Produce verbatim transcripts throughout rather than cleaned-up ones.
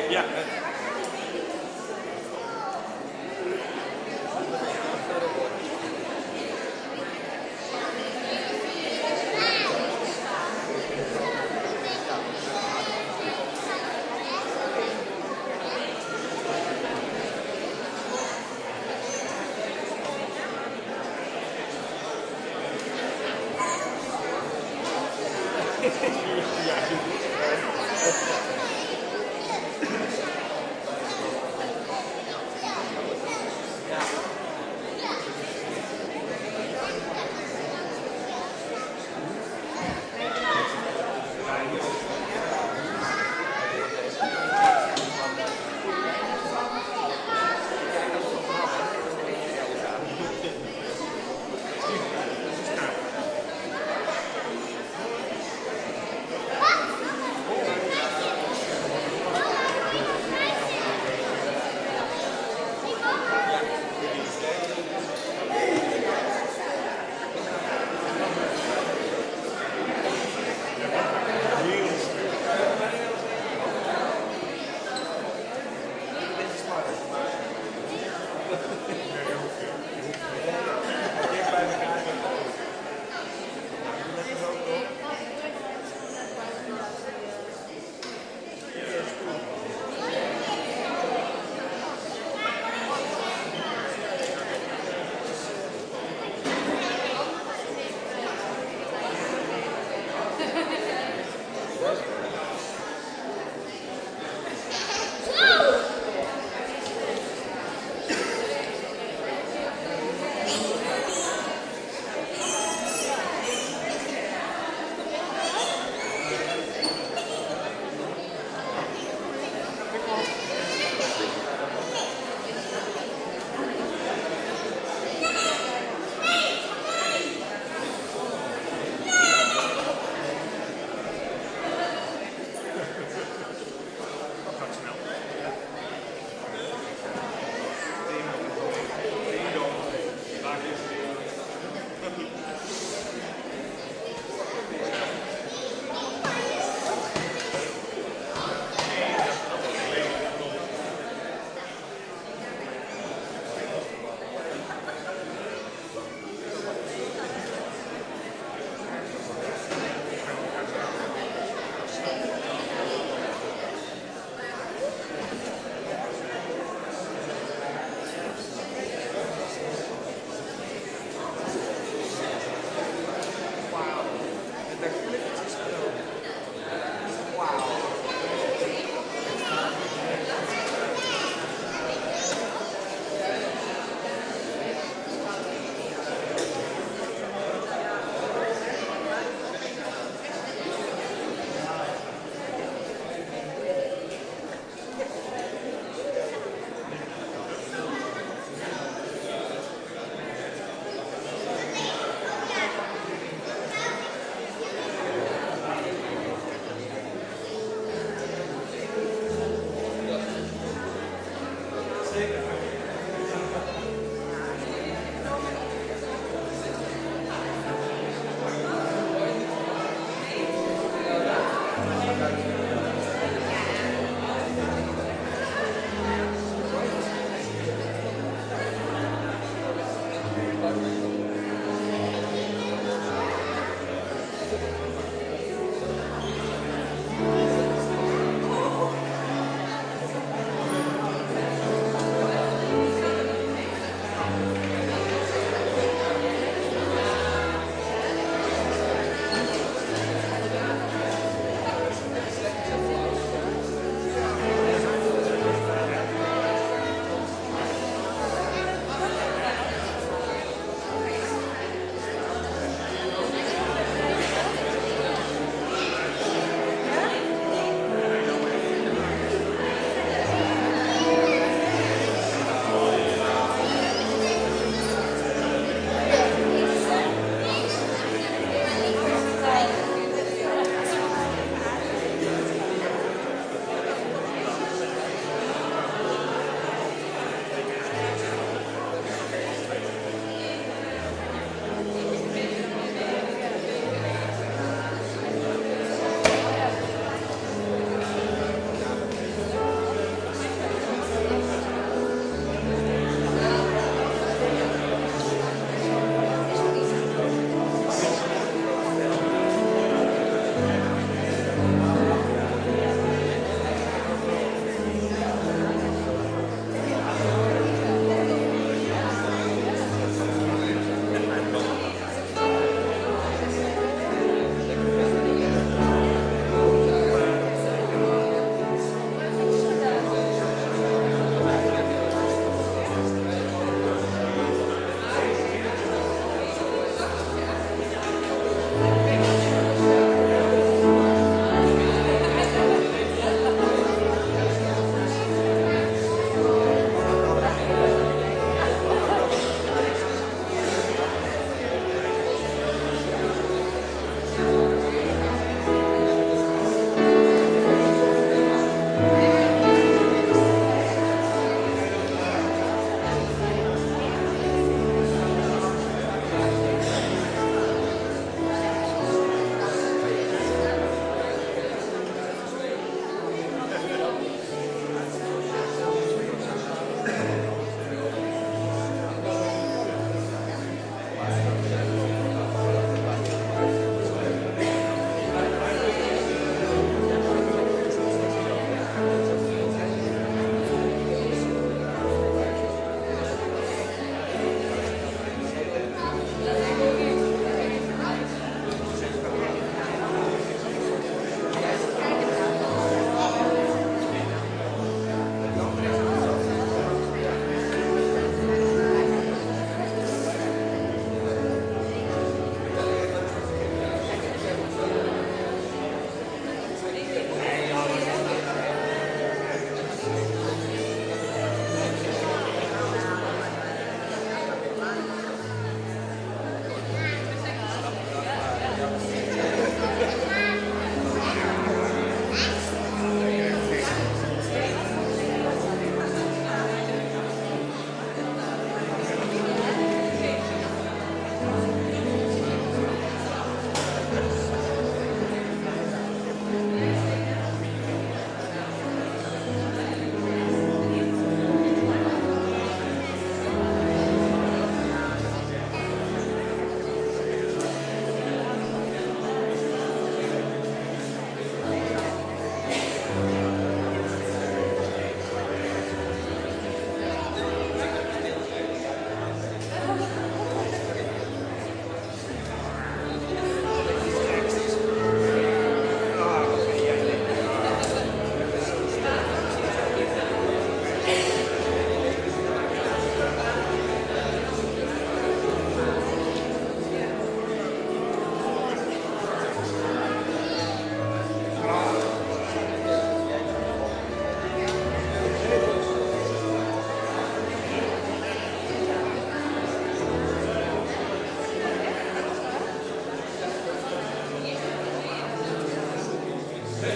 Ja.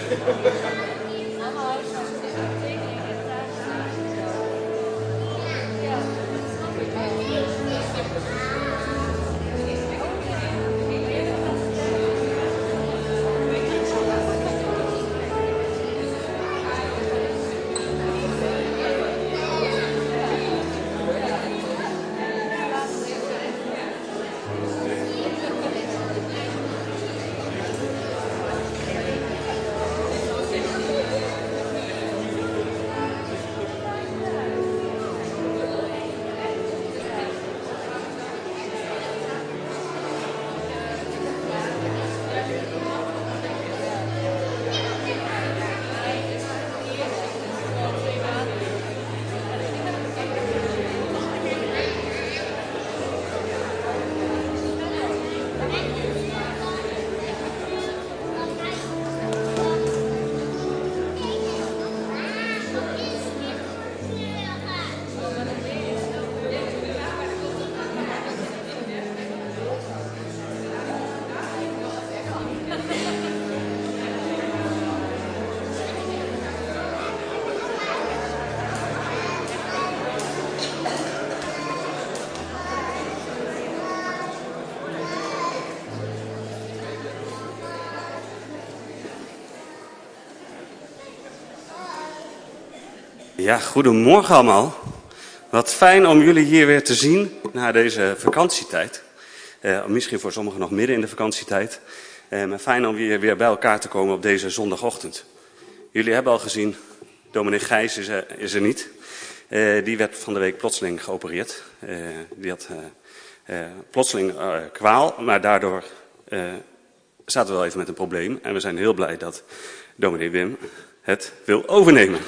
Ja, goedemorgen allemaal. Wat fijn om jullie hier weer te zien na deze vakantietijd. Uh, misschien voor sommigen nog midden in de vakantietijd. Uh, maar fijn om weer, weer bij elkaar te komen op deze zondagochtend. Jullie hebben al gezien, dominee Gijs is er, is er niet. Uh, die werd van de week plotseling geopereerd. Uh, die had uh, uh, plotseling uh, kwaal, maar daardoor uh, zaten we wel even met een probleem. En we zijn heel blij dat dominee Wim het wil overnemen.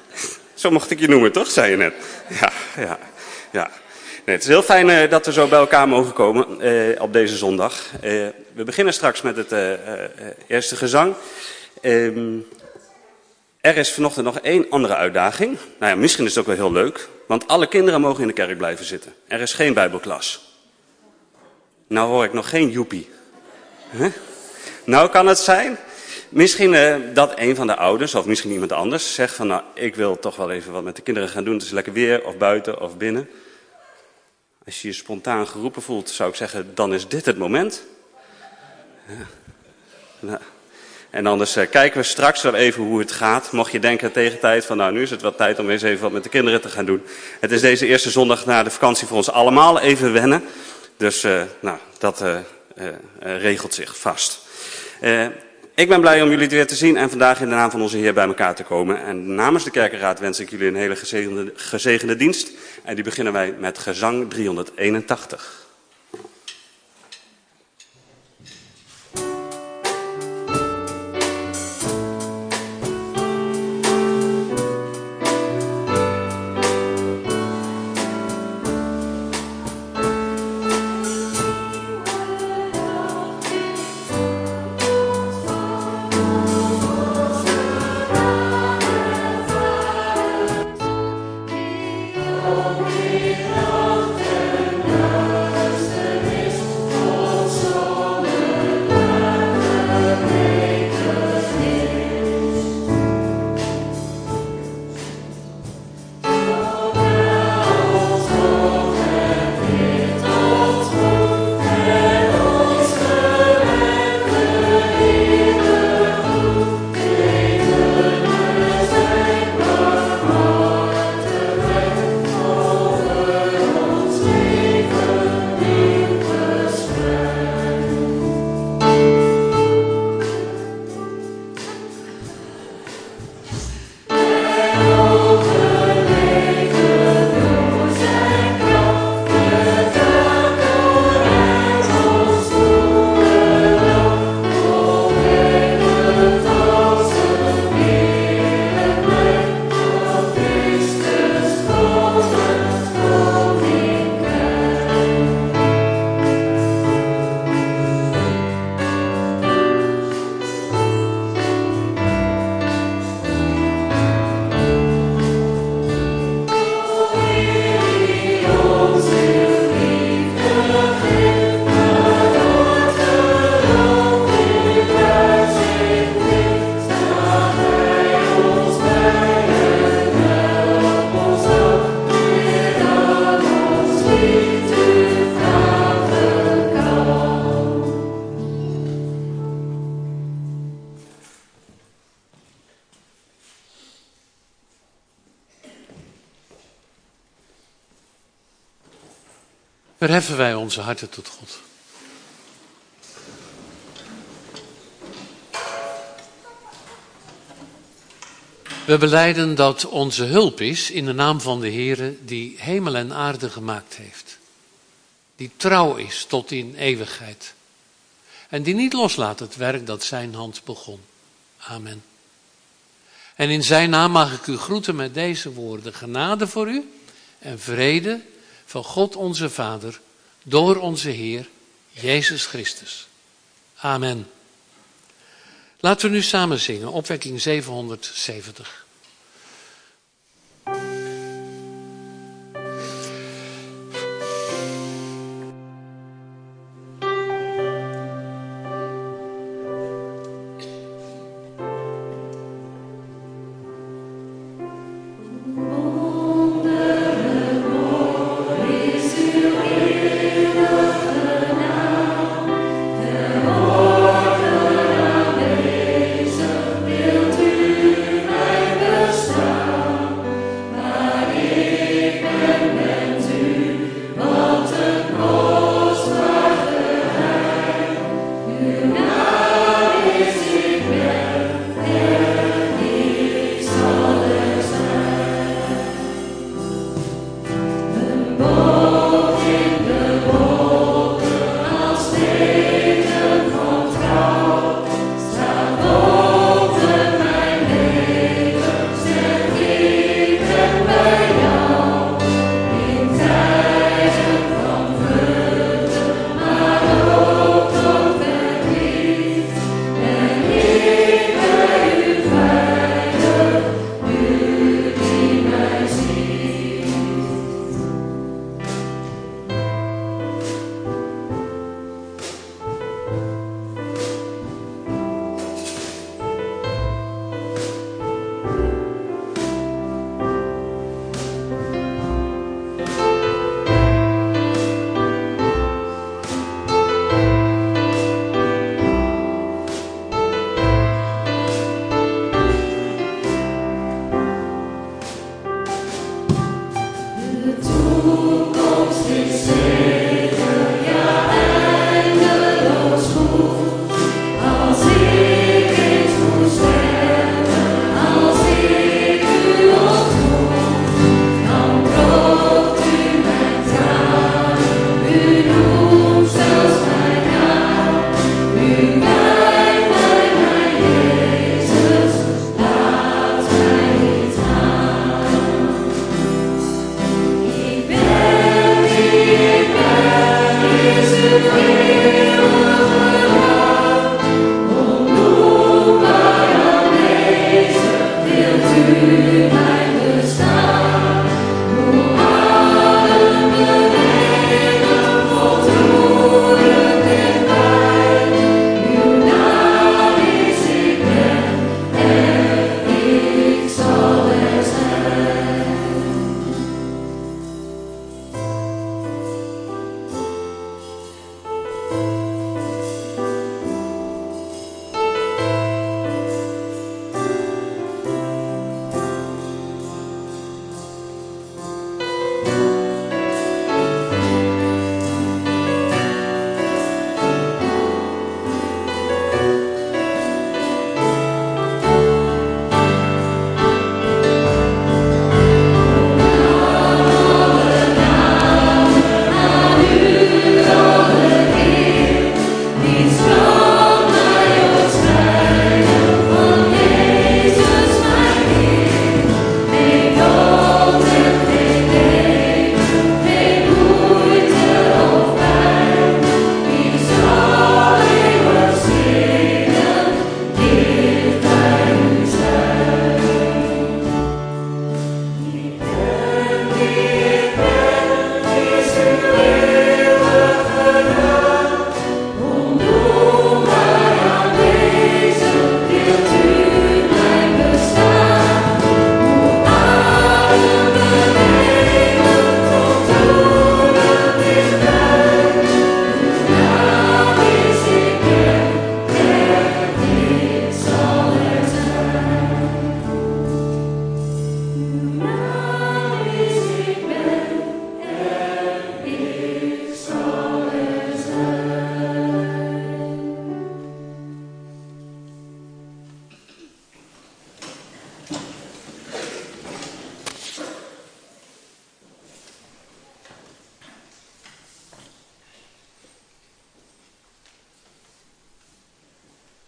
Zo mocht ik je noemen, toch? Zei je net. Ja, ja, ja. Nee, het is heel fijn uh, dat we zo bij elkaar mogen komen uh, op deze zondag. Uh, we beginnen straks met het uh, uh, eerste gezang. Um, er is vanochtend nog één andere uitdaging. Nou ja, misschien is het ook wel heel leuk. Want alle kinderen mogen in de kerk blijven zitten. Er is geen bijbelklas. Nou hoor ik nog geen joepie. Huh? Nou kan het zijn... Misschien uh, dat een van de ouders, of misschien iemand anders, zegt van nou, ik wil toch wel even wat met de kinderen gaan doen. Het is lekker weer, of buiten, of binnen. Als je je spontaan geroepen voelt, zou ik zeggen, dan is dit het moment. Ja. Nou. En anders uh, kijken we straks wel even hoe het gaat. Mocht je denken tegen tijd van nou, nu is het wel tijd om eens even wat met de kinderen te gaan doen. Het is deze eerste zondag na de vakantie voor ons allemaal even wennen. Dus uh, nou, dat uh, uh, uh, regelt zich vast. Uh, Ik ben blij om jullie weer te zien en vandaag in de naam van onze Heer bij elkaar te komen. En namens de Kerkenraad wens ik jullie een hele gezegende, gezegende dienst. En die beginnen wij met gezang driehonderdeenentachtig. Oh, we love the Lord. Verheffen wij onze harten tot God. We belijden dat onze hulp is in de naam van de Heere die hemel en aarde gemaakt heeft. Die trouw is tot in eeuwigheid. En die niet loslaat het werk dat zijn hand begon. Amen. En in zijn naam mag ik u groeten met deze woorden. Genade voor u en vrede van God onze Vader door onze Heer Jezus Christus. Amen. Laten we nu samen zingen, opwekking zevenhonderdzeventig. Beeld u mij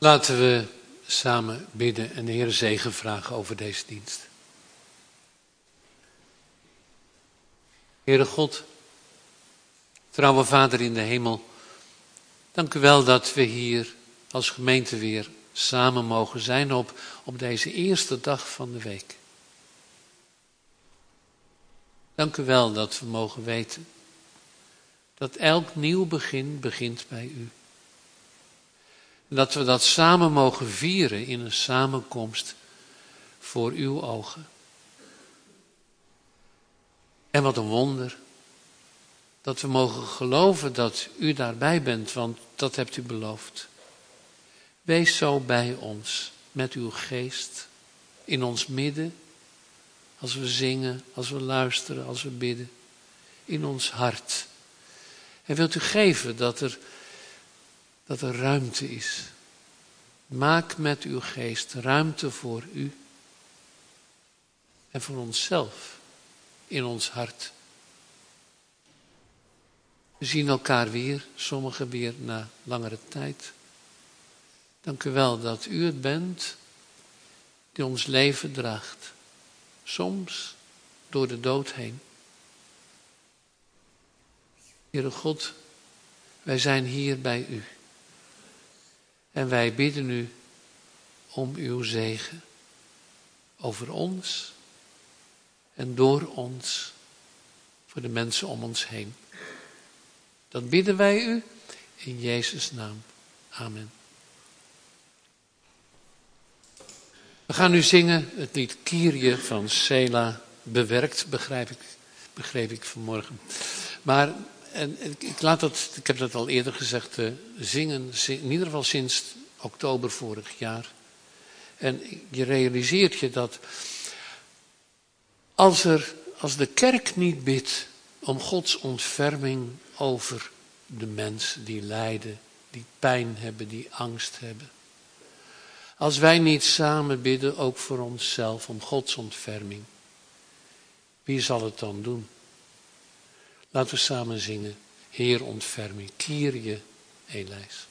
Laten we samen bidden en de Heer zegen vragen over deze dienst. Heere God, trouwe Vader in de hemel, dank u wel dat we hier als gemeente weer samen mogen zijn op, op deze eerste dag van de week. Dank u wel dat we mogen weten dat elk nieuw begin begint bij u. En dat we dat samen mogen vieren in een samenkomst voor uw ogen. En wat een wonder dat we mogen geloven dat u daarbij bent, want dat hebt u beloofd. Wees zo bij ons met uw geest in ons midden, als we zingen, als we luisteren, als we bidden, in ons hart. En wilt u geven dat er, dat er ruimte is. Maak met uw geest ruimte voor u en voor onszelf in ons hart. We zien elkaar weer, sommigen weer na langere tijd. Dank u wel dat u het bent die ons leven draagt. Soms door de dood heen. Heere God, wij zijn hier bij u. En wij bidden u om uw zegen over ons en door ons voor de mensen om ons heen. Dat bidden wij u in Jezus' naam. Amen. We gaan nu zingen het lied Kyrie van Sela, bewerkt, begrijp ik, begreep ik vanmorgen. Maar en, ik, laat dat, ik heb dat al eerder gezegd, uh, zingen, zing, in ieder geval sinds oktober vorig jaar. En je realiseert je dat als, er, als de kerk niet bidt om Gods ontferming over de mensen die lijden, die pijn hebben, die angst hebben. Als wij niet samen bidden, ook voor onszelf, om Gods ontferming. Wie zal het dan doen? Laten we samen zingen. Heer ontferming, Kyrie eleis.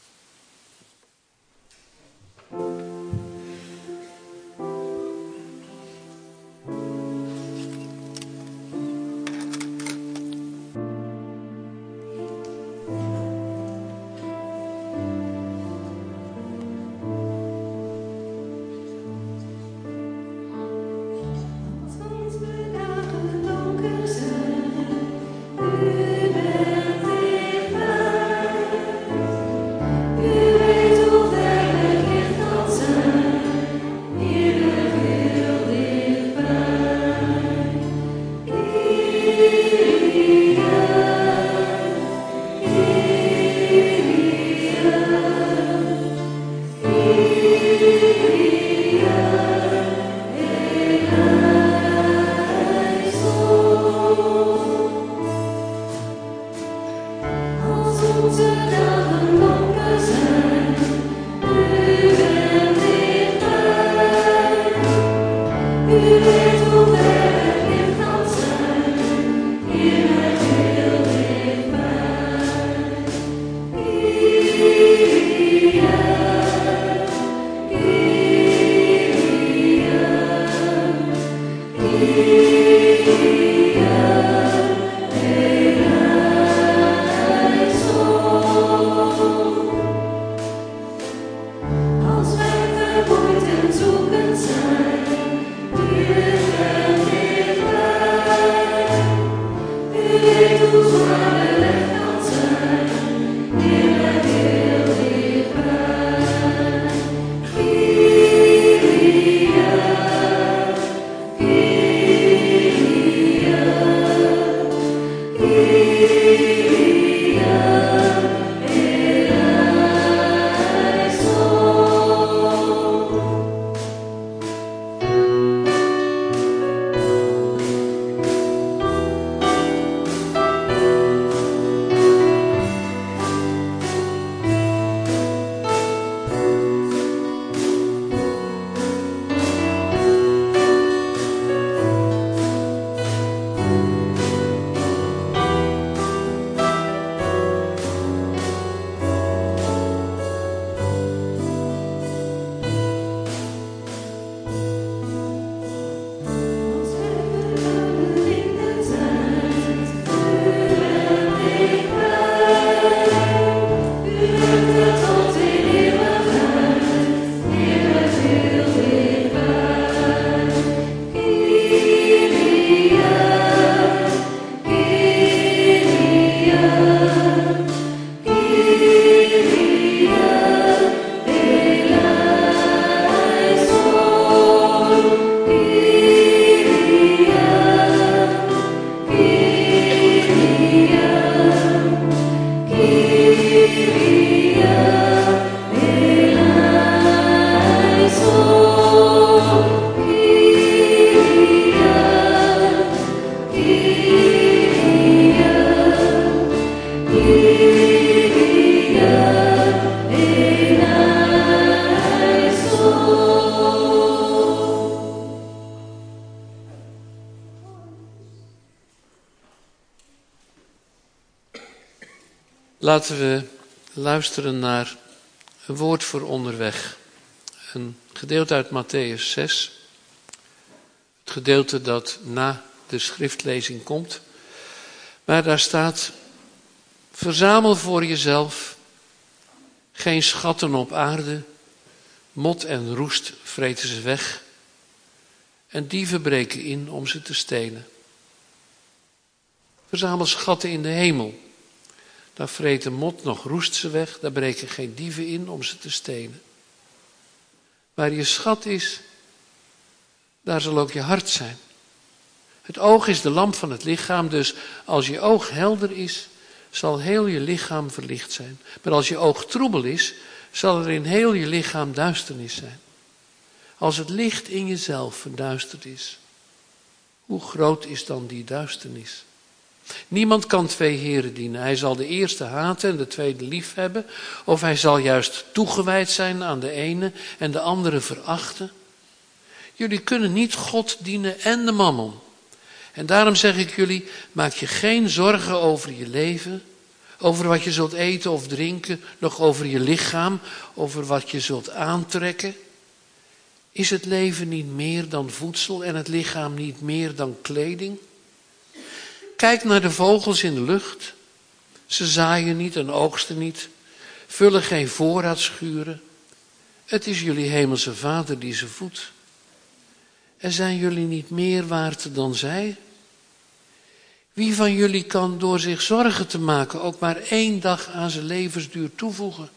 Laten we luisteren naar een woord voor onderweg. Een gedeelte uit Mattheüs zes. Het gedeelte dat na de schriftlezing komt. Maar daar staat: verzamel voor jezelf geen schatten op aarde. Mot en roest vreten ze weg. En dieven breken in om ze te stelen. Verzamel schatten in de hemel. Daar vreten mot nog roest ze weg. Daar breken geen dieven in om ze te stelen. Waar je schat is, daar zal ook je hart zijn. Het oog is de lamp van het lichaam, dus als je oog helder is, zal heel je lichaam verlicht zijn. Maar als je oog troebel is, zal er in heel je lichaam duisternis zijn. Als het licht in jezelf verduisterd is, hoe groot is dan die duisternis? Niemand kan twee heren dienen. Hij zal de eerste haten en de tweede lief hebben. Of hij zal juist toegewijd zijn aan de ene en de andere verachten. Jullie kunnen niet God dienen en de mammon. En daarom zeg ik jullie, maak je geen zorgen over je leven. Over wat je zult eten of drinken. Nog over je lichaam. Over wat je zult aantrekken. Is het leven niet meer dan voedsel en het lichaam niet meer dan kleding? Kijk naar de vogels in de lucht. Ze zaaien niet en oogsten niet. Vullen geen voorraadschuren. Het is jullie hemelse Vader die ze voedt. En zijn jullie niet meer waard dan zij? Wie van jullie kan door zich zorgen te maken ook maar één dag aan zijn levensduur toevoegen?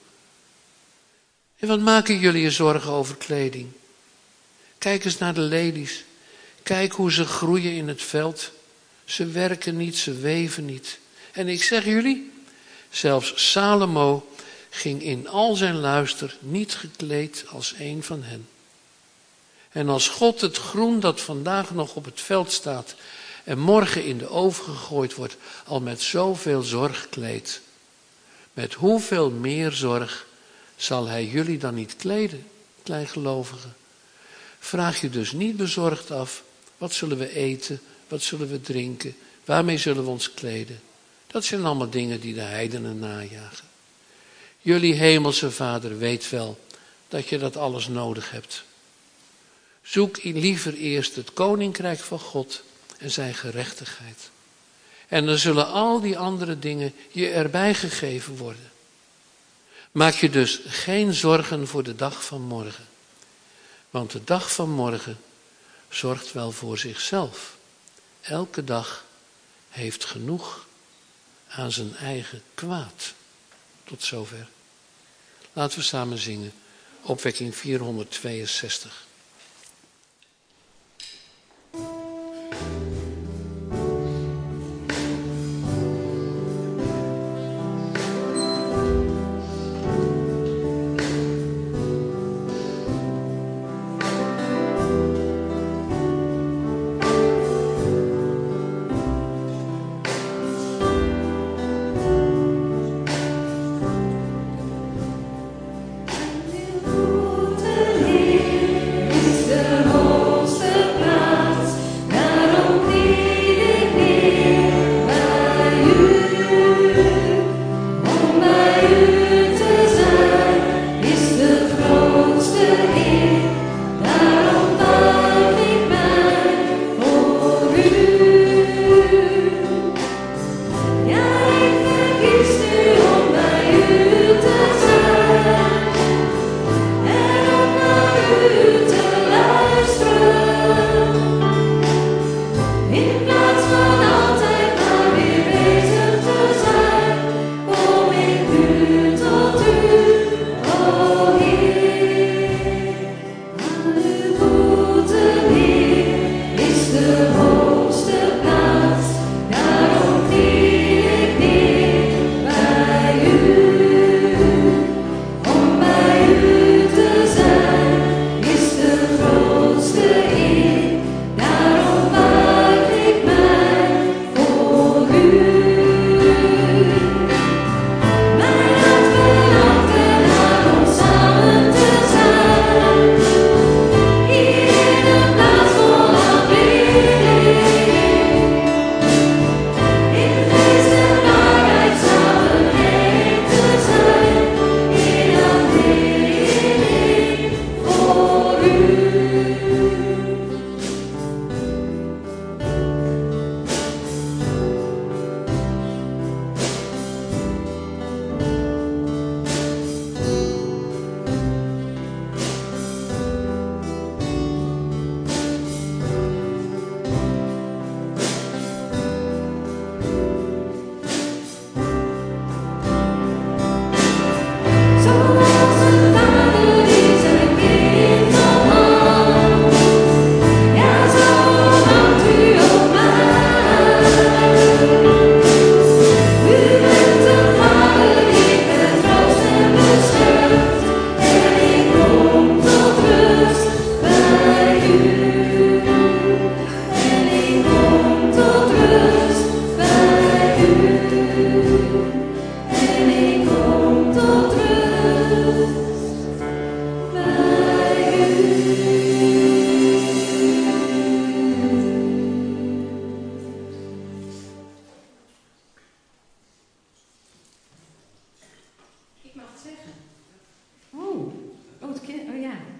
En wat maken jullie je zorgen over kleding? Kijk eens naar de lelies. Kijk hoe ze groeien in het veld. Ze werken niet, ze weven niet. En ik zeg jullie, zelfs Salomo ging in al zijn luister niet gekleed als een van hen. En als God het groen dat vandaag nog op het veld staat en morgen in de oven gegooid wordt, al met zoveel zorg kleedt, met hoeveel meer zorg zal hij jullie dan niet kleden, kleingelovigen? Vraag je dus niet bezorgd af, wat zullen we eten, wat zullen we drinken, waarmee zullen we ons kleden? Dat zijn allemaal dingen die de heidenen najagen. Jullie hemelse Vader weet wel dat je dat alles nodig hebt. Zoek liever eerst het koninkrijk van God en zijn gerechtigheid. En dan zullen al die andere dingen je erbij gegeven worden. Maak je dus geen zorgen voor de dag van morgen. Want de dag van morgen zorgt wel voor zichzelf. Elke dag heeft genoeg aan zijn eigen kwaad. Tot zover. Laten we samen zingen. Opwekking vierhonderdtweeënzestig.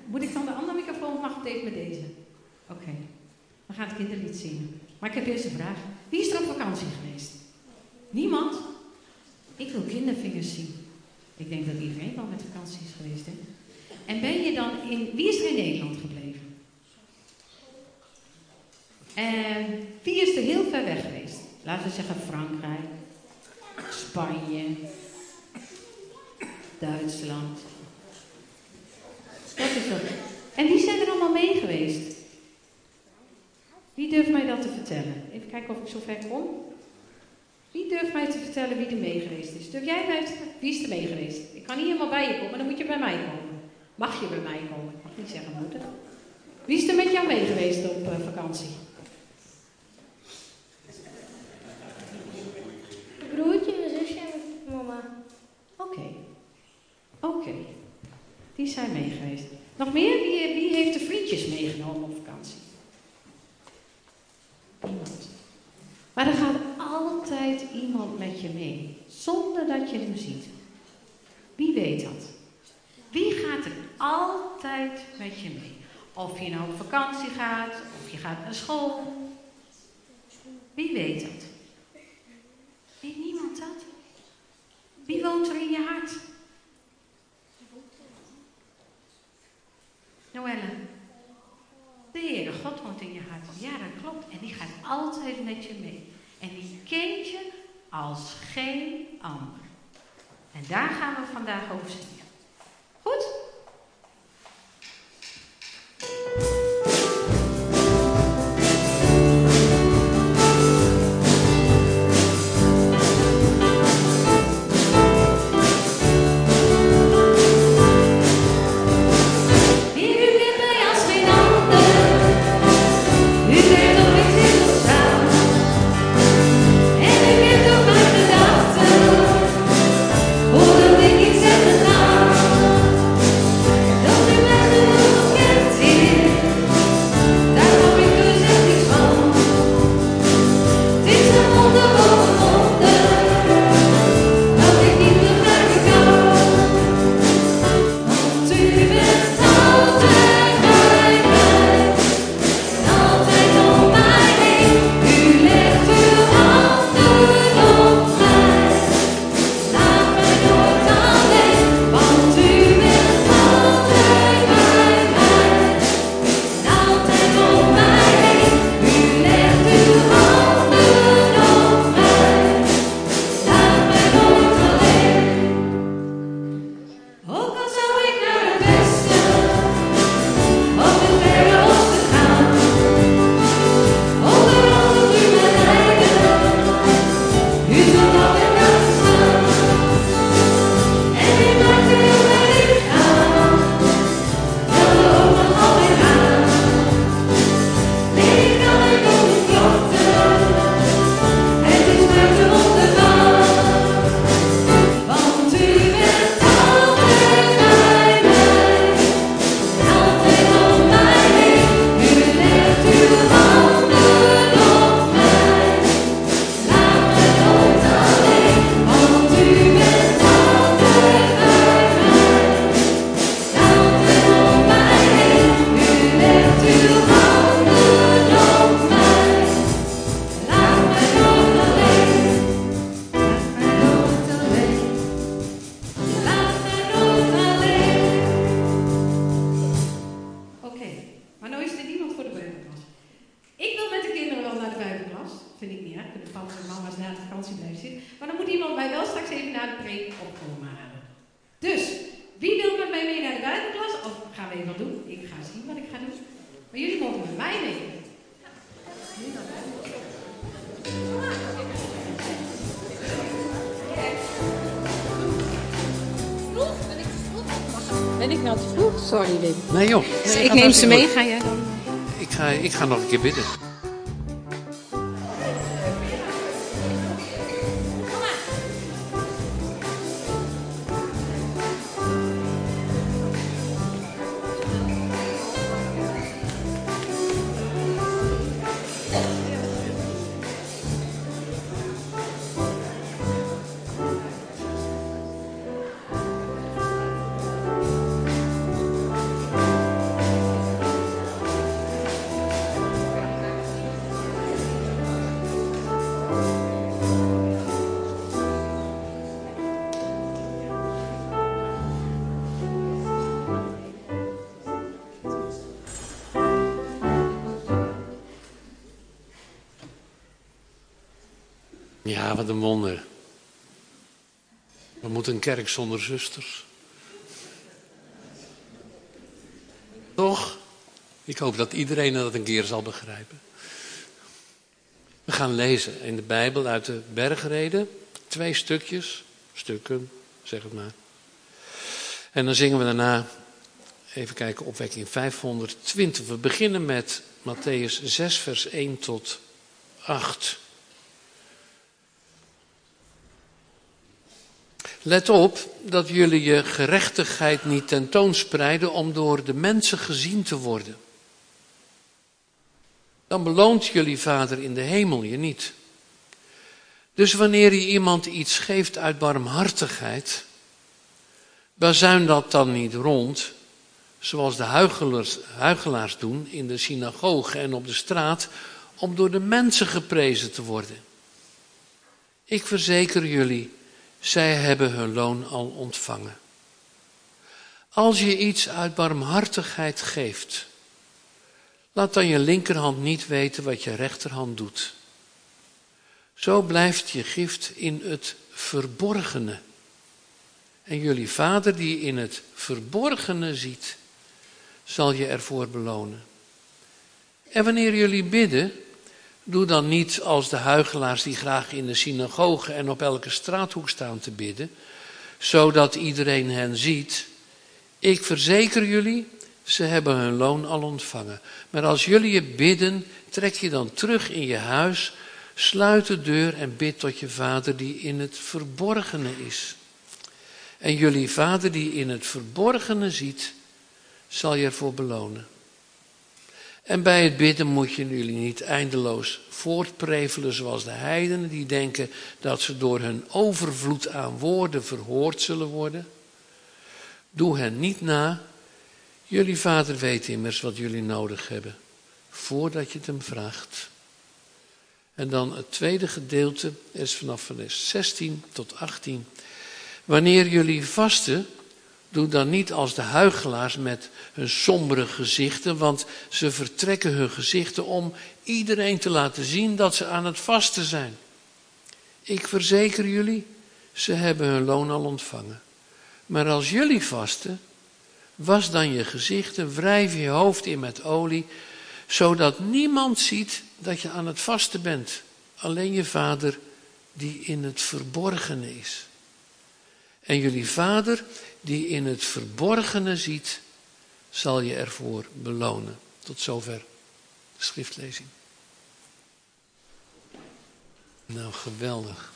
Moet ik dan de andere microfoon of mag het even met deze? Oké, okay. We gaan het kinderlied zingen. Maar ik heb eerst een vraag. Wie is er op vakantie geweest? Niemand? Ik wil kindervingers zien. Ik denk dat iedereen wel met vakantie is geweest, hè? En ben je dan in... Wie is er in Nederland gebleven? En wie is er heel ver weg geweest? Laten we zeggen Frankrijk, Spanje, Duitsland. Dat is dat. En wie zijn er allemaal mee geweest? Wie durft mij dat te vertellen? Even kijken of ik zo ver kom. Wie durft mij te vertellen wie er mee geweest is? Durf jij mij te vertellen? Wie is er mee geweest? Ik kan niet helemaal bij je komen, dan moet je bij mij komen. Mag je bij mij komen? Ik mag niet zeggen moeten. Wie is er met jou mee geweest op uh, vakantie? Mijn broertje, mijn zusje en mijn mama. Oké. Okay. Oké. Okay. Die zijn mee geweest. Nog meer? Wie, wie heeft de vriendjes meegenomen op vakantie? Niemand. Maar er gaat altijd iemand met je mee. Zonder dat je hem ziet. Wie weet dat? Wie gaat er altijd met je mee? Of je nou op vakantie gaat, of je gaat naar school. Wie weet dat? Weet niemand dat? Wie woont er in je hart? Noelle. De Heere God woont in je hart. Ja, dat klopt. En die gaat altijd met je mee. En die kent je als geen ander. En daar gaan we vandaag over zingen. Goed? Ben ik nou te vroeg? Sorry, Wim. Nee joh. Nee, ik neem ze mee, ga jij dan? Ik ga, ik ga nog een keer bidden. Thank Ja, wat een wonder. We moeten een kerk zonder zusters. Toch? Ik hoop dat iedereen dat een keer zal begrijpen. We gaan lezen in de Bijbel uit de Bergreden. Twee stukjes. Stukken, zeg het maar. En dan zingen we daarna, even kijken, opwekking vijfhonderdtwintig. We beginnen met Mattheüs zes, vers één tot acht. Let op dat jullie je gerechtigheid niet tentoonspreiden om door de mensen gezien te worden. Dan beloont jullie Vader in de hemel je niet. Dus wanneer je iemand iets geeft uit barmhartigheid, bazuin dat dan niet rond, zoals de huigelaars, huigelaars doen in de synagoge en op de straat, om door de mensen geprezen te worden. Ik verzeker jullie, zij hebben hun loon al ontvangen. Als je iets uit barmhartigheid geeft, laat dan je linkerhand niet weten wat je rechterhand doet. Zo blijft je gift in het verborgene. En jullie Vader die in het verborgene ziet, zal je ervoor belonen. En wanneer jullie bidden, doe dan niet als de huigelaars die graag in de synagoge en op elke straathoek staan te bidden, zodat iedereen hen ziet. Ik verzeker jullie, ze hebben hun loon al ontvangen. Maar als jullie je bidden, trek je dan terug in je huis, sluit de deur en bid tot je Vader die in het verborgene is. En jullie Vader die in het verborgene ziet, zal je ervoor belonen. En bij het bidden moet je jullie niet eindeloos voortprevelen zoals de heidenen die denken dat ze door hun overvloed aan woorden verhoord zullen worden. Doe hen niet na. Jullie Vader weet immers wat jullie nodig hebben, voordat je het hem vraagt. En dan het tweede gedeelte is vanaf vers zestien tot achttien. Wanneer jullie vasten, doe dan niet als de huichelaars met hun sombere gezichten, want ze vertrekken hun gezichten om iedereen te laten zien dat ze aan het vasten zijn. Ik verzeker jullie, ze hebben hun loon al ontvangen. Maar als jullie vasten, was dan je gezichten, wrijf je hoofd in met olie, zodat niemand ziet dat je aan het vasten bent. Alleen je Vader die in het verborgene is. En jullie Vader die in het verborgene ziet, zal je ervoor belonen. Tot zover de schriftlezing. Nou, geweldig.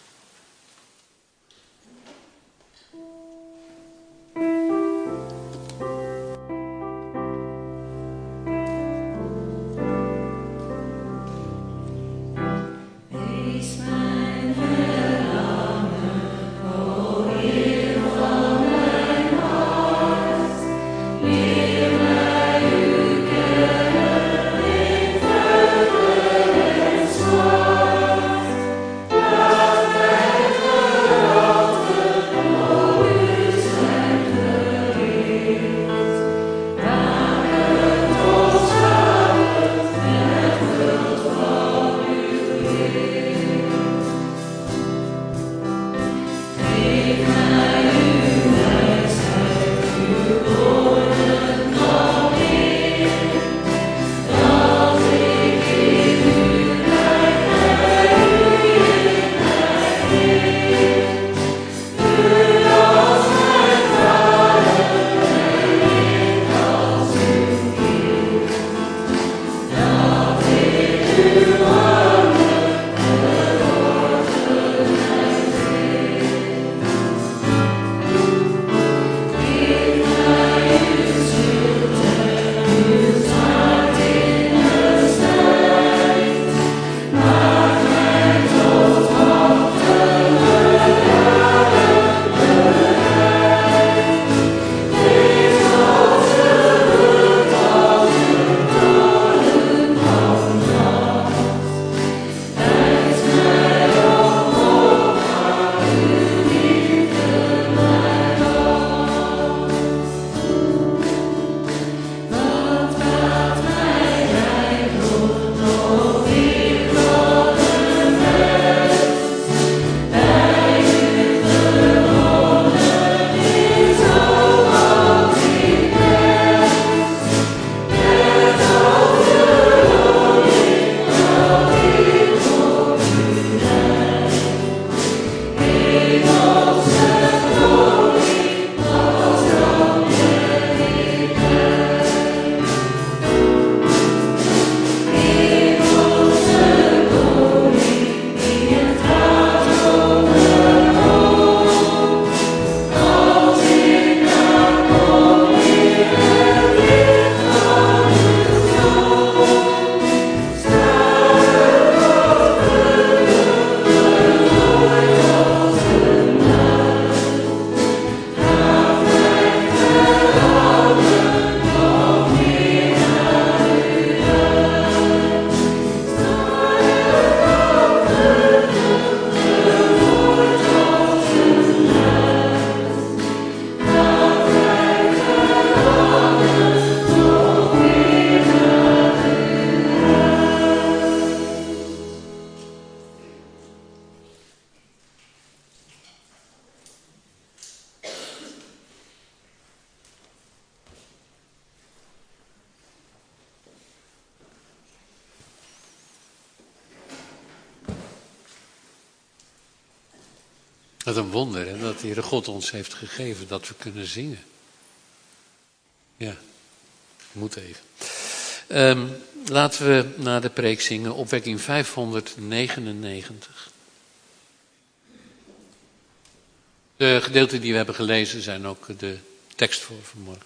Love Wat een wonder, hè, dat de Heere God ons heeft gegeven dat we kunnen zingen. Ja, moet even. Um, laten we naar de preek zingen, opwekking vijfhonderdnegenennegentig. De gedeelten die we hebben gelezen zijn ook de tekst voor vanmorgen.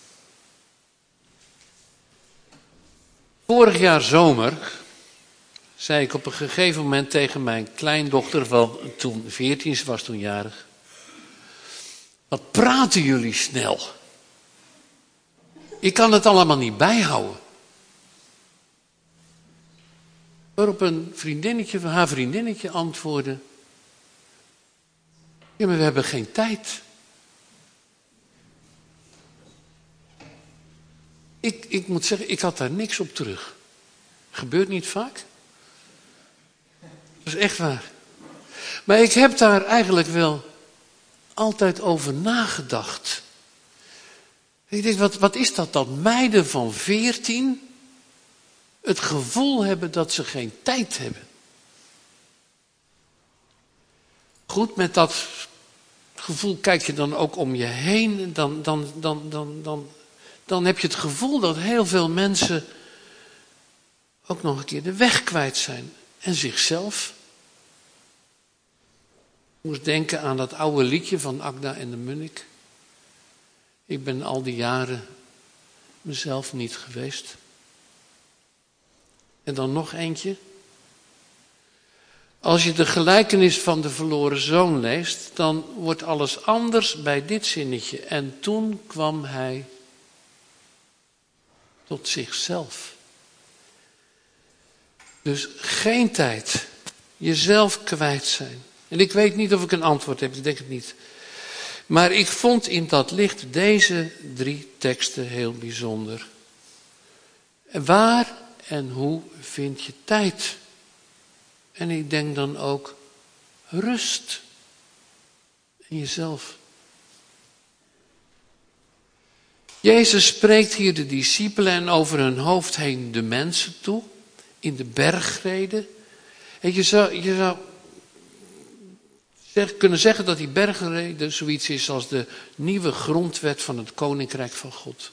Vorig jaar zomer zei ik op een gegeven moment tegen mijn kleindochter, van toen veertien, ze was toen jarig. Wat praten jullie snel? Ik kan het allemaal niet bijhouden. Waarop een vriendinnetje, haar vriendinnetje antwoordde. Ja, maar we hebben geen tijd. Ik, ik moet zeggen, ik had daar niks op terug. Gebeurt niet vaak. Dat is echt waar. Maar ik heb daar eigenlijk wel altijd over nagedacht. Ik denk, wat, wat is dat dat meiden van veertien het gevoel hebben dat ze geen tijd hebben. Goed, met dat gevoel kijk je dan ook om je heen. Dan, dan, dan, dan, dan, dan heb je het gevoel dat heel veel mensen ook nog een keer de weg kwijt zijn. En zichzelf. Ik moest denken aan dat oude liedje van Agda en de Munnik. Ik ben al die jaren mezelf niet geweest. En dan nog eentje. Als je de gelijkenis van de verloren zoon leest, dan wordt alles anders bij dit zinnetje. En toen kwam hij tot zichzelf. Dus geen tijd. Jezelf kwijt zijn. En ik weet niet of ik een antwoord heb, ik denk het niet. Maar ik vond in dat licht deze drie teksten heel bijzonder. Waar en hoe vind je tijd? En ik denk dan ook rust in jezelf. Jezus spreekt hier de discipelen en over hun hoofd heen de mensen toe. In de bergreden. En je zou, je zou zeg, kunnen zeggen dat die bergreden zoiets is als de nieuwe grondwet van het Koninkrijk van God.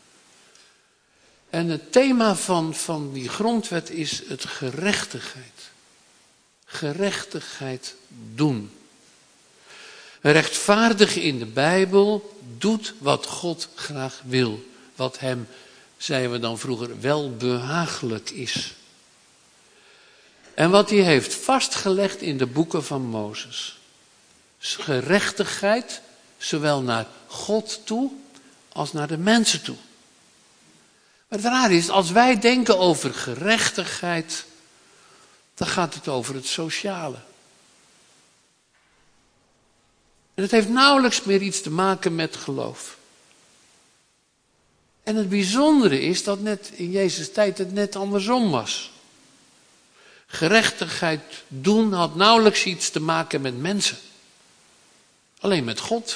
En het thema van, van die grondwet is het gerechtigheid. Gerechtigheid doen. Een rechtvaardige in de Bijbel doet wat God graag wil. Wat hem, zeiden we dan vroeger, wel behagelijk is. En wat hij heeft vastgelegd in de boeken van Mozes. Gerechtigheid, zowel naar God toe als naar de mensen toe. Maar het raar is, als wij denken over gerechtigheid, dan gaat het over het sociale. En het heeft nauwelijks meer iets te maken met geloof. En het bijzondere is dat net in Jezus' tijd het net andersom was. Gerechtigheid doen had nauwelijks iets te maken met mensen. Alleen met God.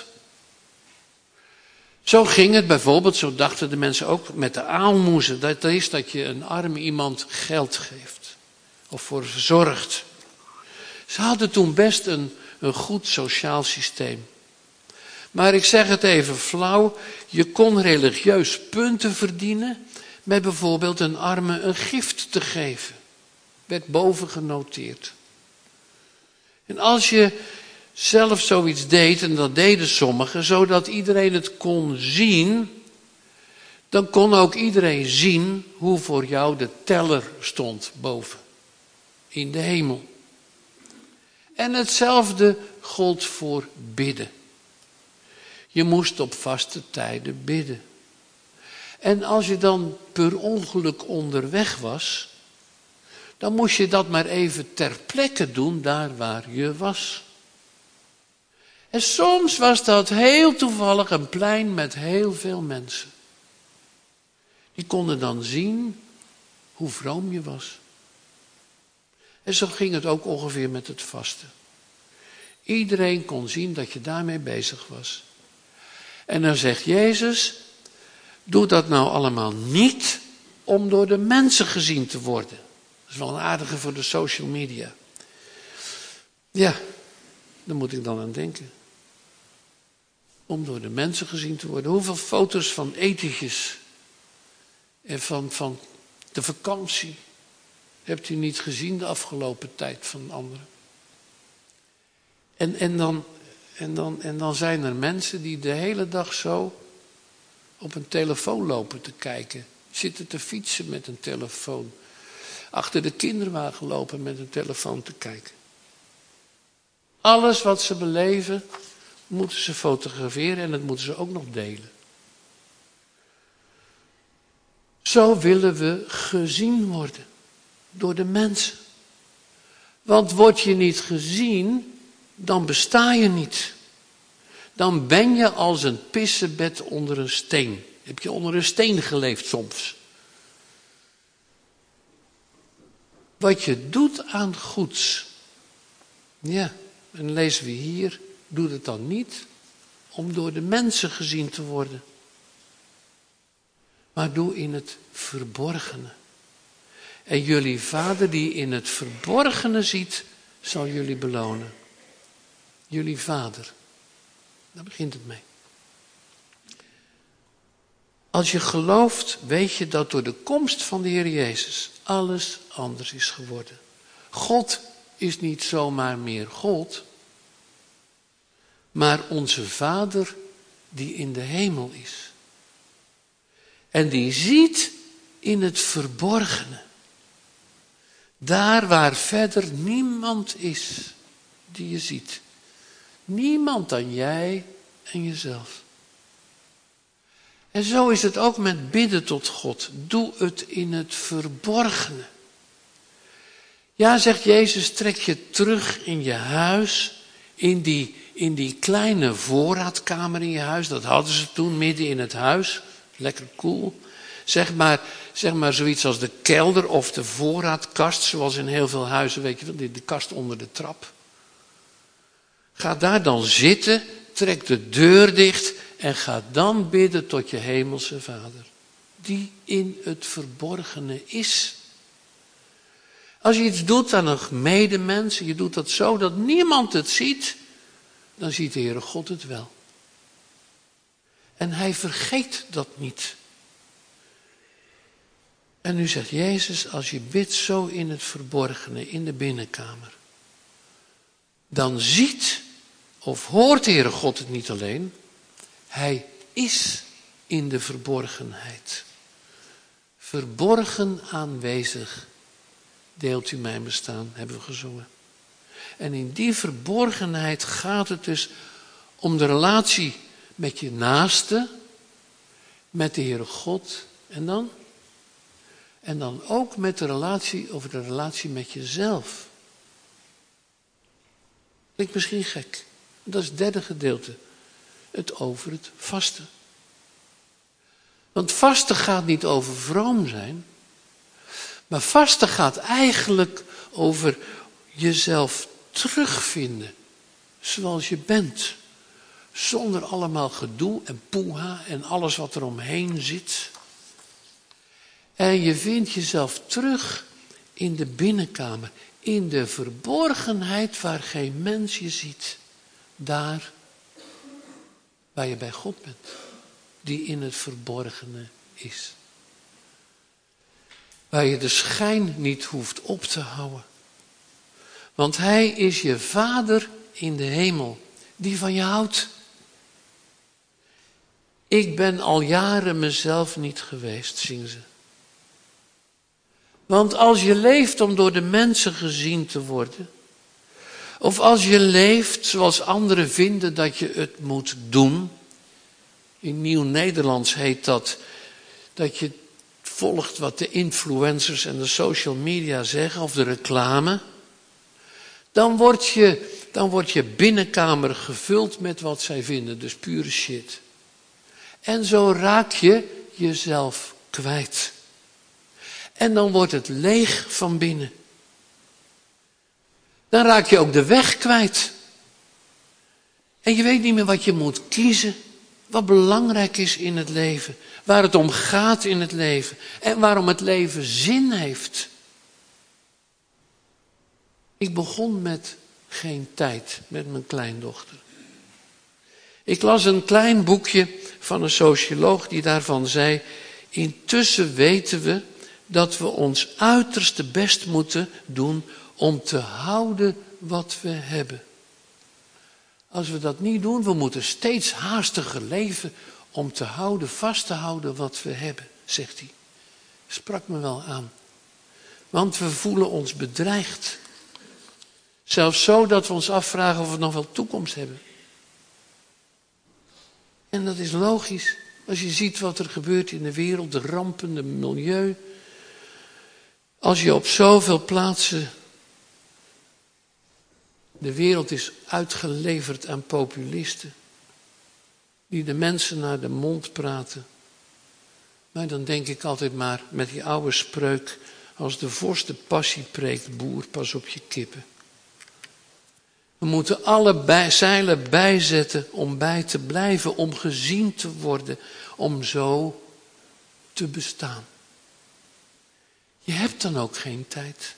Zo ging het bijvoorbeeld, zo dachten de mensen ook, met de aalmoezen. Dat is dat je een arm iemand geld geeft. Of voor ze zorgt. Ze hadden toen best een, een goed sociaal systeem. Maar ik zeg het even flauw. Je kon religieus punten verdienen met bijvoorbeeld een arme een gift te geven. Werd boven genoteerd. En als je zelf zoiets deed, en dat deden sommigen, zodat iedereen het kon zien, dan kon ook iedereen zien hoe voor jou de teller stond boven. In de hemel. En hetzelfde gold voor bidden. Je moest op vaste tijden bidden. En als je dan per ongeluk onderweg was, dan moest je dat maar even ter plekke doen, daar waar je was. En soms was dat heel toevallig een plein met heel veel mensen. Die konden dan zien hoe vroom je was. En zo ging het ook ongeveer met het vasten. Iedereen kon zien dat je daarmee bezig was. En dan zegt Jezus, doe dat nou allemaal niet om door de mensen gezien te worden. Dat is wel een aardige voor de social media. Ja, Daar moet ik dan aan denken. Om door de mensen gezien te worden. Hoeveel foto's van etentjes en van, van de vakantie hebt u niet gezien de afgelopen tijd van anderen? En, en, dan, en, dan, en dan zijn er mensen die de hele dag zo op een telefoon lopen te kijken. Zitten te fietsen met een telefoon. Achter de kinderwagen lopen met een telefoon te kijken. Alles wat ze beleven, moeten ze fotograferen en dat moeten ze ook nog delen. Zo willen we gezien worden door de mensen. Want word je niet gezien, dan besta je niet. Dan ben je als een pissebed onder een steen. Heb je onder een steen geleefd soms? Wat je doet aan goeds. Ja, en lezen we hier, doe het dan niet om door de mensen gezien te worden. Maar doe in het verborgene. En jullie Vader die in het verborgene ziet, zal jullie belonen. Jullie Vader. Daar begint het mee. Als je gelooft, weet je dat door de komst van de Heer Jezus alles anders is geworden. God is niet zomaar meer God, maar onze Vader die in de hemel is. En die ziet in het verborgene. Daar waar verder niemand is die je ziet. Niemand dan jij en jezelf. En zo is het ook met bidden tot God. Doe het in het verborgene. Ja, zegt Jezus, trek je terug in je huis, in die, in die kleine voorraadkamer in je huis. Dat hadden ze toen midden in het huis. Lekker cool. Zeg maar, zeg maar zoiets als de kelder of de voorraadkast, zoals in heel veel huizen, weet je wel, de, de kast onder de trap. Ga daar dan zitten, trek de deur dicht en ga dan bidden tot je hemelse Vader, die in het verborgene is. Als je iets doet aan een medemens, je doet dat zo dat niemand het ziet, dan ziet de Heere God het wel. En hij vergeet dat niet. En nu zegt Jezus, als je bidt zo in het verborgene, in de binnenkamer, dan ziet of hoort de Heere God het niet alleen, hij is in de verborgenheid. Verborgen aanwezig, deelt u mijn bestaan, hebben we gezongen. En in die verborgenheid gaat het dus om de relatie met je naaste, met de Heere God en dan? En dan ook met de relatie, over de relatie met jezelf. Klinkt misschien gek. Dat is het derde gedeelte. Het over het vasten. Want vasten gaat niet over vroom zijn. Maar vasten gaat eigenlijk over jezelf terugvinden. Zoals je bent. Zonder allemaal gedoe en poeha en alles wat er omheen zit. En je vindt jezelf terug in de binnenkamer. In de verborgenheid waar geen mens je ziet. Daar waar je bij God bent. Die in het verborgene is. Waar je de schijn niet hoeft op te houden. Want hij is je Vader in de hemel. Die van je houdt. Ik ben al jaren mezelf niet geweest, zingen ze. Want als je leeft om door de mensen gezien te worden, of als je leeft zoals anderen vinden dat je het moet doen, in Nieuw Nederlands heet dat, dat je volgt wat de influencers en de social media zeggen, of de reclame, dan wordt je, dan wordt je binnenkamer gevuld met wat zij vinden, dus pure shit. En zo raak je jezelf kwijt. En dan wordt het leeg van binnen. Dan raak je ook de weg kwijt. En je weet niet meer wat je moet kiezen. Wat belangrijk is in het leven. Waar het om gaat in het leven. En waarom het leven zin heeft. Ik begon met geen tijd met mijn kleindochter. Ik las een klein boekje van een socioloog die daarvan zei: intussen weten we dat we ons uiterste best moeten doen om te houden wat we hebben. Als we dat niet doen, we moeten steeds haastiger leven om te houden, vast te houden wat we hebben, zegt hij. Sprak me wel aan. Want we voelen ons bedreigd. Zelfs zo dat we ons afvragen of we nog wel toekomst hebben. En dat is logisch. Als je ziet wat er gebeurt in de wereld, de rampen, het milieu. Als je op zoveel plaatsen... De wereld is uitgeleverd aan populisten. Die de mensen naar de mond praten. Maar dan denk ik altijd maar met die oude spreuk: als de vorst de passie preekt, boer, pas op je kippen. We moeten alle bij, zeilen bijzetten om bij te blijven, om gezien te worden, om zo te bestaan. Je hebt dan ook geen tijd.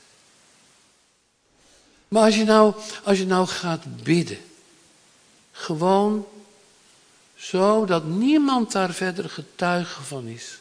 Maar als je nou, als je nou gaat bidden, gewoon zo dat niemand daar verder getuige van is,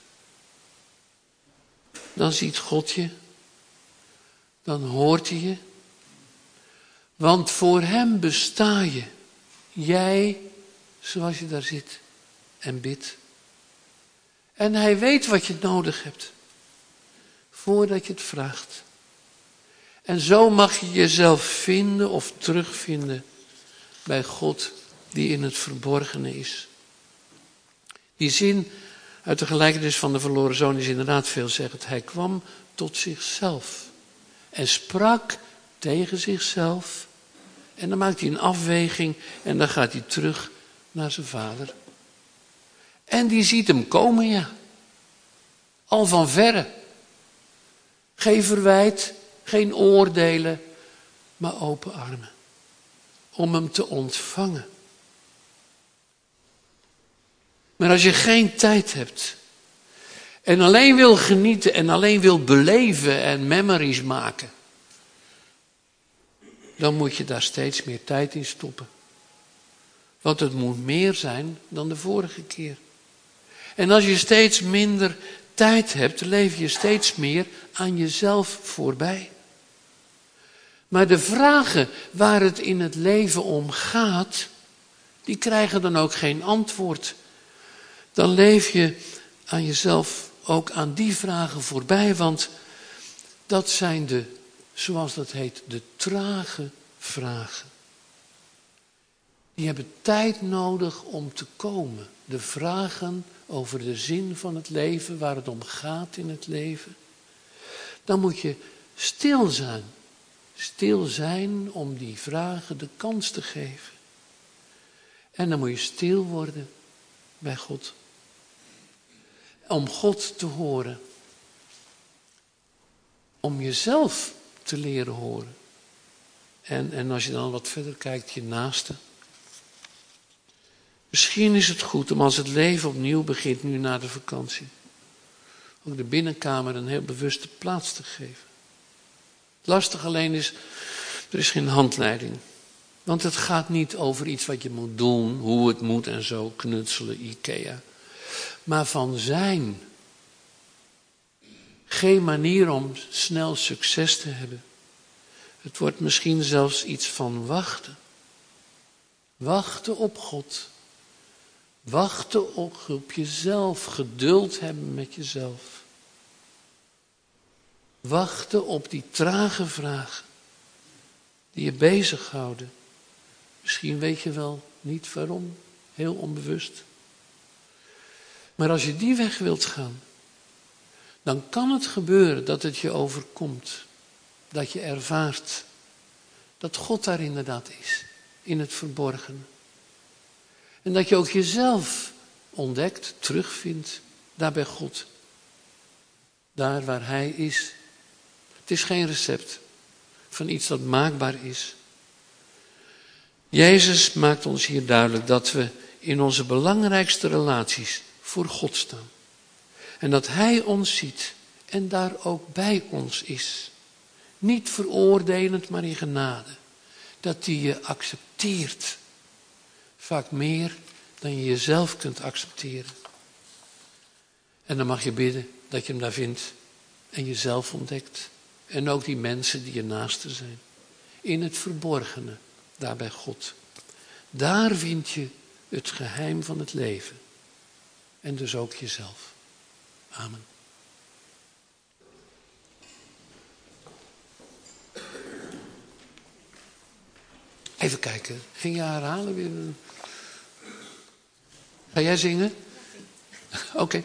dan ziet God je, dan hoort hij je. Want voor hem besta je, jij zoals je daar zit en bidt. En hij weet wat je nodig hebt, voordat je het vraagt. En zo mag je jezelf vinden of terugvinden bij God die in het verborgene is. Die zin uit de gelijkenis van de verloren zoon is inderdaad veelzeggend. Hij kwam tot zichzelf en sprak tegen zichzelf. En dan maakt hij een afweging en dan gaat hij terug naar zijn vader. En die ziet hem komen, ja. Al van verre. Geen verwijt, geen oordelen, maar open armen. Om hem te ontvangen. Maar als je geen tijd hebt en alleen wil genieten en alleen wil beleven en memories maken, dan moet je daar steeds meer tijd in stoppen. Want het moet meer zijn dan de vorige keer. En als je steeds minder tijd hebt, leef je steeds meer aan jezelf voorbij. Maar de vragen waar het in het leven om gaat, die krijgen dan ook geen antwoord. Dan leef je aan jezelf ook aan die vragen voorbij, want dat zijn de, zoals dat heet, de trage vragen. Die hebben tijd nodig om te komen. De vragen over de zin van het leven, waar het om gaat in het leven. Dan moet je stil zijn. Stil zijn om die vragen de kans te geven. En dan moet je stil worden bij God. Om God te horen. Om jezelf te leren horen. En, en als je dan wat verder kijkt, je naaste. Misschien is het goed om als het leven opnieuw begint, nu na de vakantie, ook de binnenkamer een heel bewuste plaats te geven. Het lastige alleen is, er is geen handleiding. Want het gaat niet over iets wat je moet doen, hoe het moet en zo, knutselen, Ikea. Maar van zijn. Geen manier om snel succes te hebben. Het wordt misschien zelfs iets van wachten. Wachten op God. Wachten op, op jezelf. Geduld hebben met jezelf. Wachten op die trage vragen. Die je bezighouden. Misschien weet je wel niet waarom. Heel onbewust. Maar als je die weg wilt gaan, dan kan het gebeuren dat het je overkomt. Dat je ervaart dat God daar inderdaad is. In het verborgene. En dat je ook jezelf ontdekt, terugvindt, daar bij God. Daar waar Hij is. Het is geen recept van iets dat maakbaar is. Jezus maakt ons hier duidelijk dat we in onze belangrijkste relaties voor God staan. En dat Hij ons ziet en daar ook bij ons is. Niet veroordelend, maar in genade. dat hij je accepteert. Vaak meer dan je jezelf kunt accepteren. En dan mag je bidden dat je hem daar vindt en jezelf ontdekt. En ook die mensen die je naasten zijn. In het verborgene, daar bij God. Daar vind je het geheim van het leven. En dus ook jezelf. Amen. Even kijken, ging je herhalen weer? Ga jij zingen? Oké. Okay.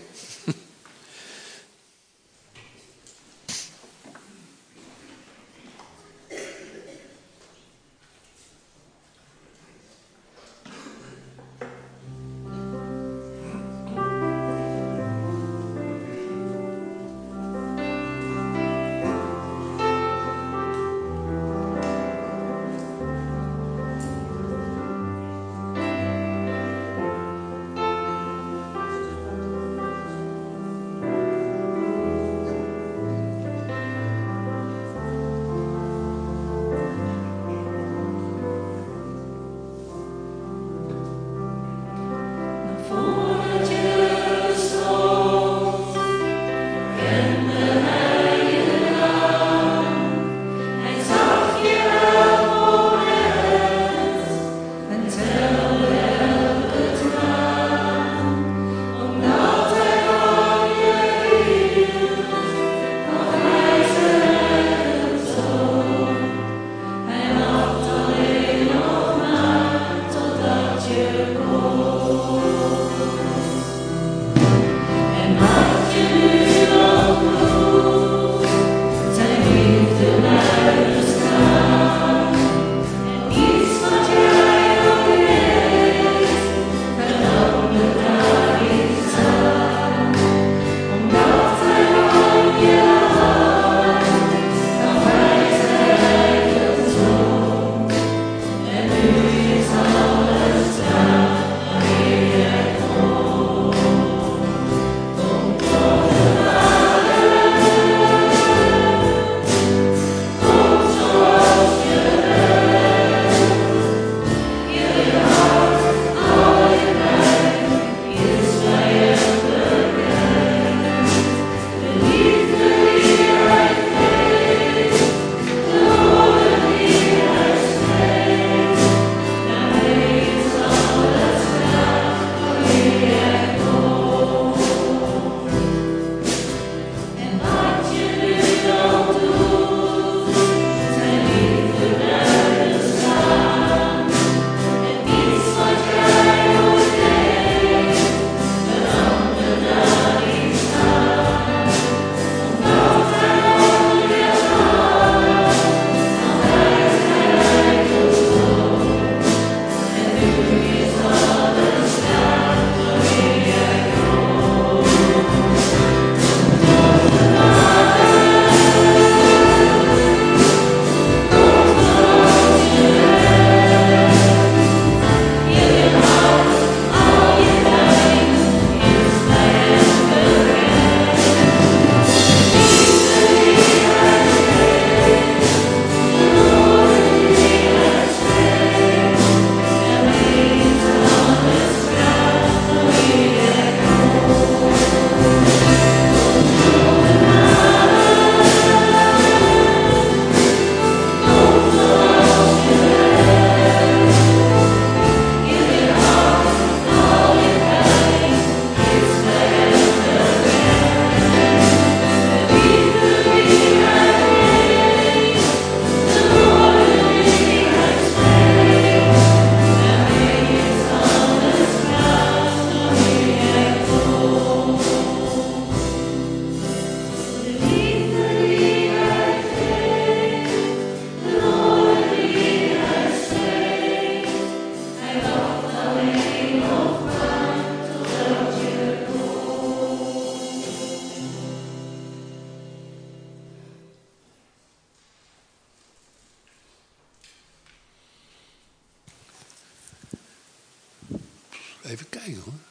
Even kijken hoor.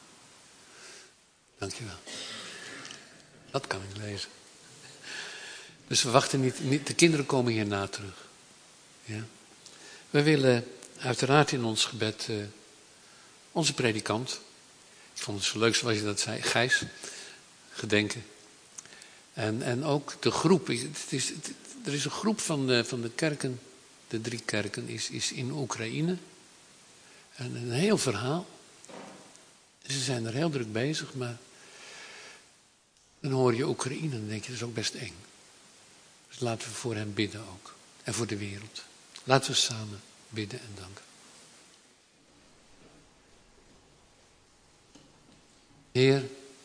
Dankjewel. Dat kan ik lezen. Dus we wachten niet, niet de kinderen komen hierna terug. Ja. We willen uiteraard in ons gebed uh, onze predikant. Ik vond het zo leuk zoals je dat zei, Gijs. Gedenken. En, en ook de groep. Het is, het, er is een groep van de, van de kerken, de drie kerken, is, is in Oekraïne. En een heel verhaal. Ze zijn er heel druk bezig, maar dan hoor je Oekraïne en dan denk je, dat is ook best eng. Dus laten we voor hen bidden ook. En voor de wereld. Laten we samen bidden en danken. Heer,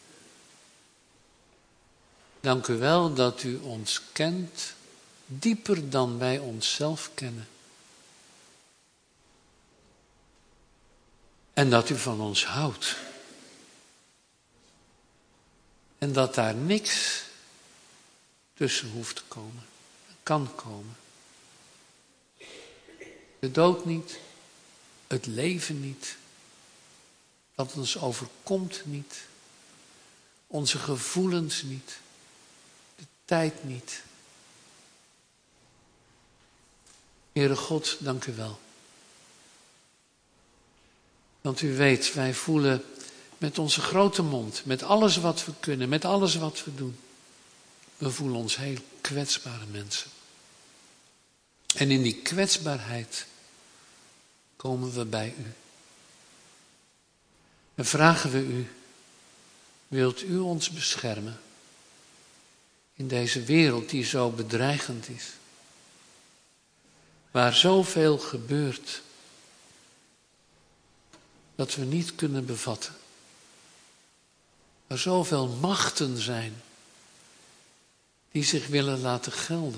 dank u wel dat u ons kent, dieper dan wij onszelf kennen. En dat u van ons houdt. En dat daar niks tussen hoeft te komen, kan komen. De dood niet, het leven niet, wat ons overkomt niet, onze gevoelens niet, de tijd niet. Heere God, dank u wel. Want u weet, wij voelen met onze grote mond, met alles wat we kunnen, met alles wat we doen. We voelen ons heel kwetsbare mensen. En in die kwetsbaarheid komen we bij u. En vragen we u, wilt u ons beschermen in deze wereld die zo bedreigend is. Waar zoveel gebeurt dat we niet kunnen bevatten. Waar zoveel machten zijn die zich willen laten gelden.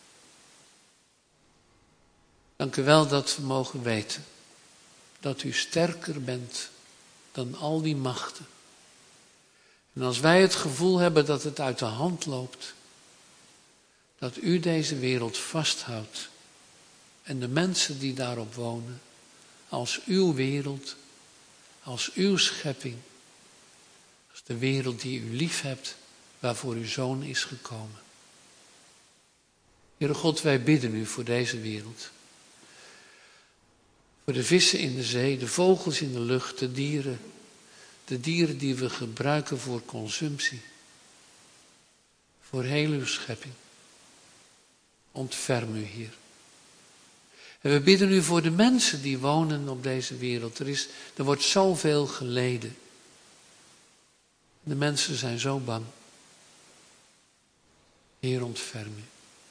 Dank u wel dat we mogen weten dat u sterker bent dan al die machten. En als wij het gevoel hebben dat het uit de hand loopt, dat u deze wereld vasthoudt en de mensen die daarop wonen, als uw wereld, als uw schepping, als de wereld die u lief hebt, waarvoor uw Zoon is gekomen. Heere God, wij bidden u voor deze wereld. Voor de vissen in de zee, de vogels in de lucht, de dieren. De dieren die we gebruiken voor consumptie. Voor heel uw schepping. Ontferm u, Heer. En we bidden u voor de mensen die wonen op deze wereld. Er, is, er wordt zoveel geleden. De mensen zijn zo bang. Heer, ontferm u.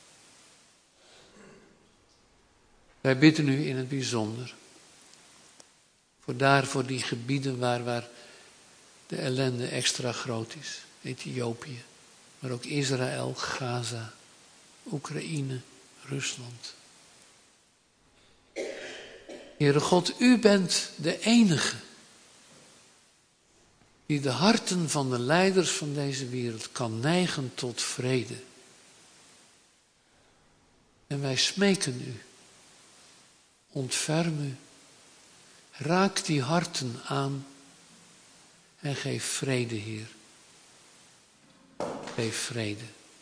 Wij bidden u in het bijzonder. Voor daar, voor die gebieden waar, waar de ellende extra groot is. Ethiopië, maar ook Israël, Gaza, Oekraïne, Rusland. Heere God, u bent de enige die de harten van de leiders van deze wereld kan neigen tot vrede. En wij smeken u, ontferm u, raak die harten aan en geef vrede, Heer. Geef vrede.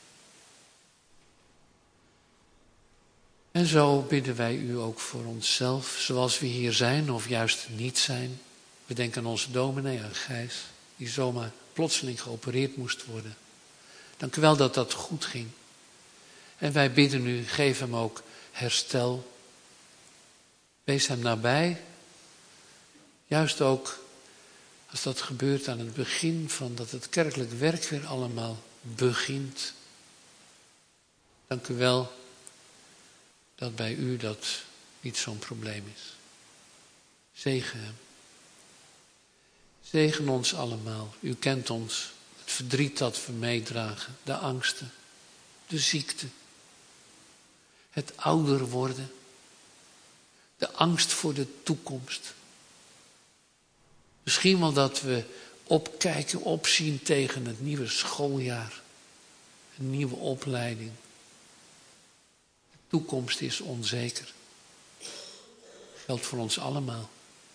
En zo bidden wij u ook voor onszelf, zoals we hier zijn of juist niet zijn. We denken aan onze dominee, aan Gijs, die zomaar plotseling geopereerd moest worden. Dank u wel dat dat goed ging. En wij bidden u, geef hem ook herstel. Wees hem nabij. Juist ook als dat gebeurt aan het begin van dat het kerkelijk werk weer allemaal begint. Dank u wel dat bij u dat niet zo'n probleem is. Zegen hem. Zegen ons allemaal. U kent ons. Het verdriet dat we meedragen. De angsten. De ziekte. Het ouder worden. De angst voor de toekomst. Misschien wel dat we opkijken, opzien tegen het nieuwe schooljaar. Een nieuwe opleiding. De toekomst is onzeker. Geldt voor ons allemaal.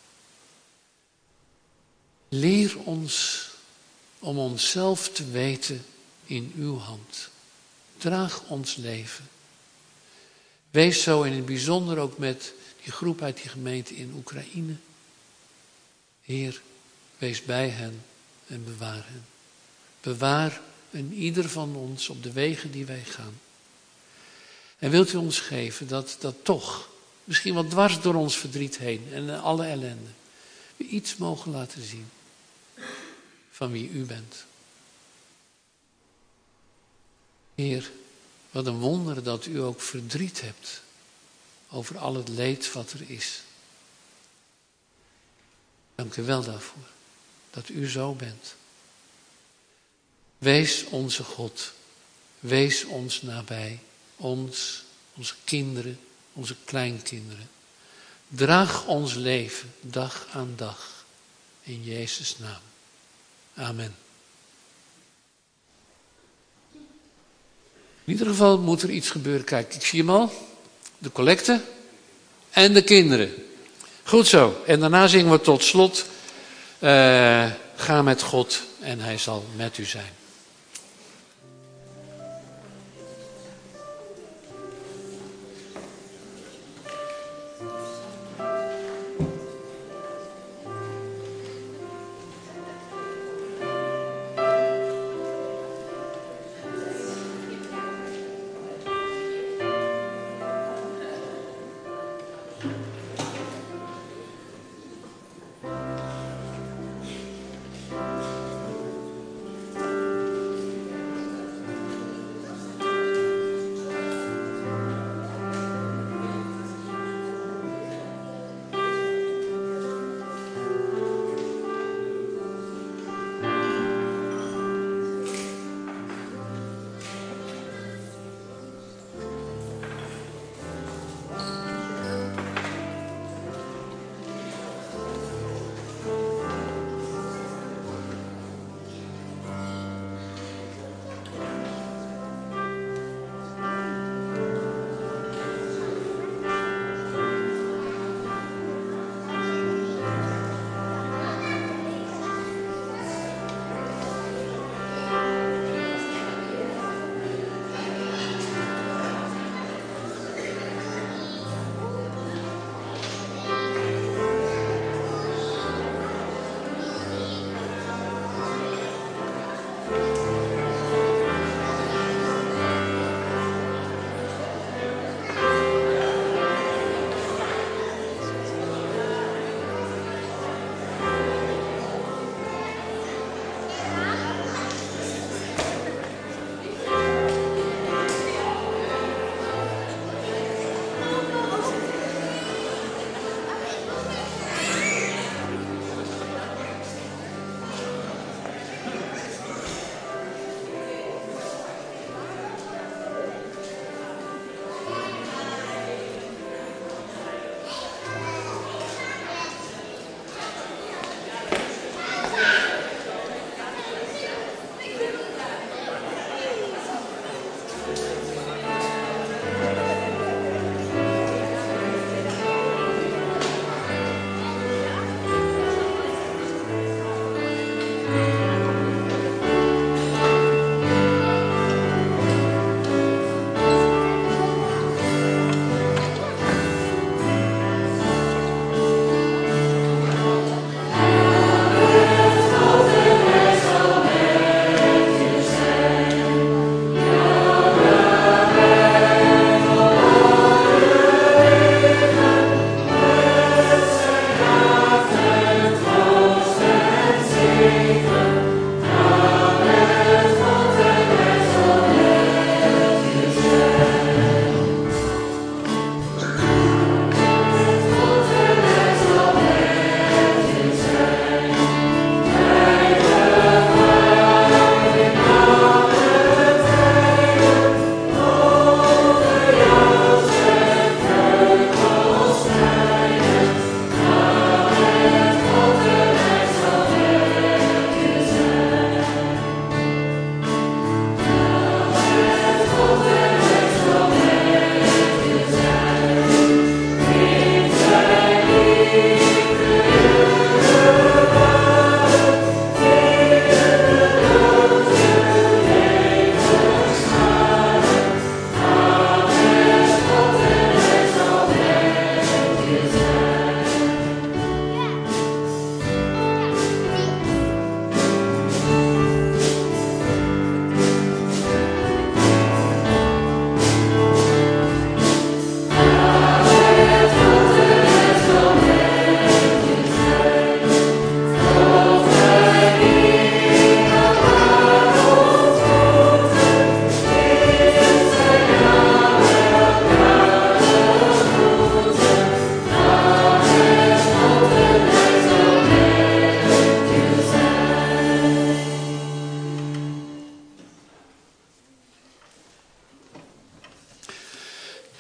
Leer ons om onszelf te weten in uw hand. Draag ons leven. Wees zo in het bijzonder ook met die die groep uit die gemeente in Oekraïne. Heer, wees bij hen en bewaar hen. Bewaar een ieder van ons op de wegen die wij gaan. En wilt u ons geven dat, dat toch, misschien wel dwars door ons verdriet heen en alle ellende, we iets mogen laten zien van wie u bent. Heer, wat een wonder dat u ook verdriet hebt over al het leed wat er is. Dank u wel daarvoor, dat u zo bent. Wees onze God, wees ons nabij, ons, onze kinderen, onze kleinkinderen. Draag ons leven dag aan dag, in Jezus' naam. Amen. In ieder geval moet er iets gebeuren. Kijk, ik zie hem al. De collecte en de kinderen. Goed zo. En daarna zingen we tot slot. Uh, ga met God en hij zal met u zijn.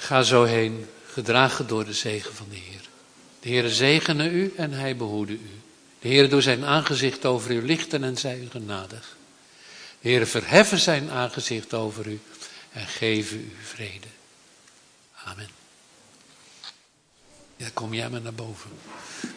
Ga zo heen, gedragen door de zegen van de Heer. De Heere zegene u en hij behoede u. De Heere doe zijn aangezicht over u lichten en zij u genadig. De Heere verheffen zijn aangezicht over u en geven u vrede. Amen. Ja, kom jij maar naar boven.